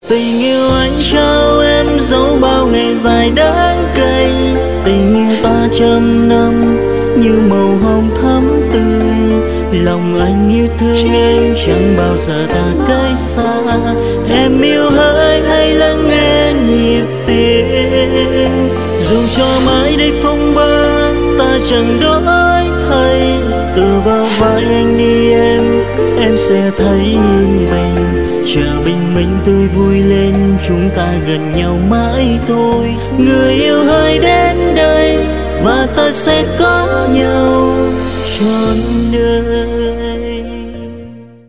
Tình yêu anh trao em dấu bao ngày dài đắng cay. Tình yêu ta trăm năm như màu hồng thắm tươi. Lòng anh yêu thương em chẳng bao giờ ta cách xa. Em yêu hỡi hãy lắng nghe nhịp tim. Dù cho mãi đây phong ba ta chẳng đổi thay. Từ vào vai anh đi em sẽ thấy yên bình. Chờ bình minh tươi vui lên, chúng ta gần nhau mãi thôi. Người yêu hãy đến đây và ta sẽ có nhau trọn đời.